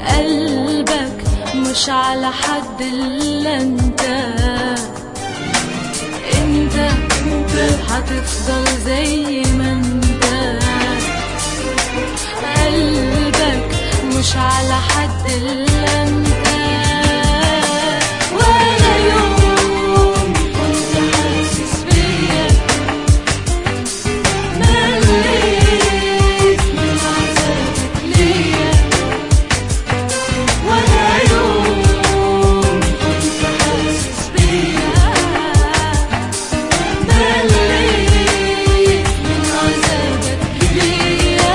قلبك مش على حد إلا انت هتفضل زي ما انت. قلبك مش على حد إلا انت. ولا يوم كنت حاسس بيا مليت من عذابك ليا. ولا يوم كنت حاسس بيا مليت من عذابك ليا.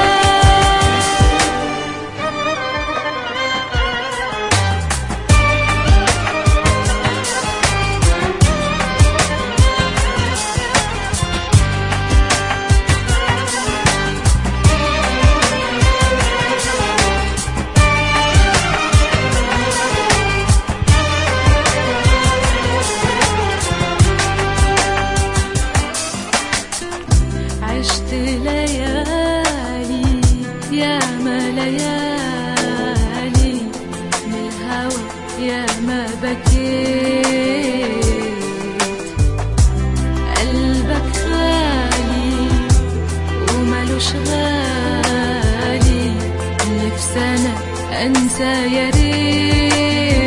عشت ليالي ياما ليالي من الهوى ياما بكيت. قلبك غالي ومالوش غالي، نفسي أنا أنسى يا ريت.